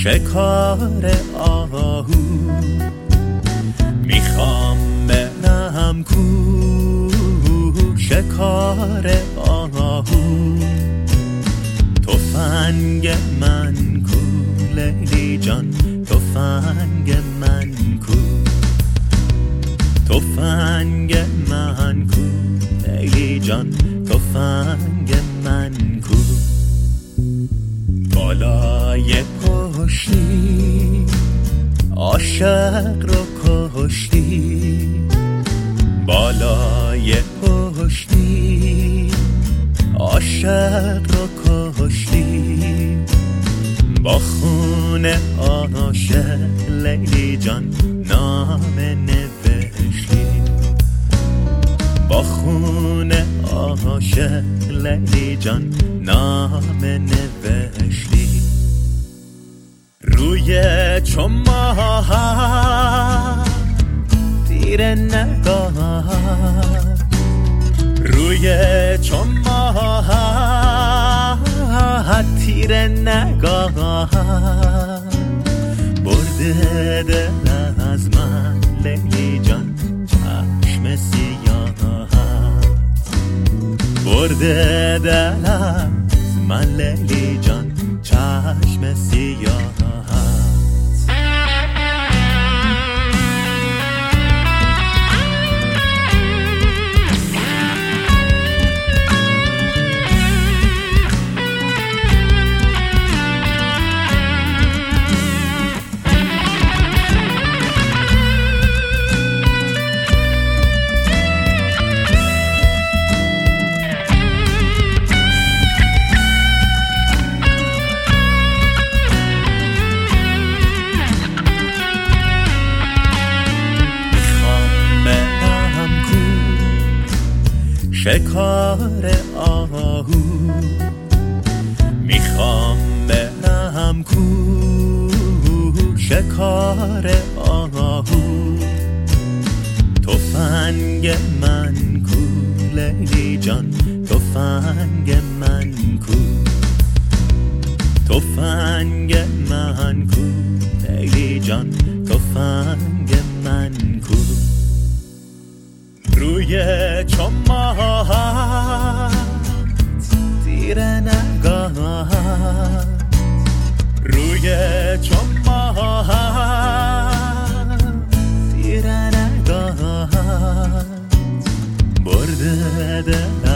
شکار آهو، میخوام برم کو شکار آهو، تفنگ من کو لیلی جان، تفنگ من کو، تفنگ من کو لیلی جان، تفنگ من کو. بالای پشتی عاشق رو کشتی، بالای پشتی عاشق رو کشتی، با خون عاشق لیلی جان نام نوشتی، با خون عاشق لیلی جان نام نوشتی. روی چماه تیر نگاه، روی چماه تیر نگاه، برده دل از من لیلی جان چشم سیاه، برده دل از من لیلی جان چشم سیاه. شکار آهو، میخوام برم کو شکار آهو، تفنگ من کو لیلی جان، تفنگ من کو، تفنگ من کو لیلی جان، تفنگ من کو. روی چماه تیر نگاه، روی چماه تیر نگاه، برده دل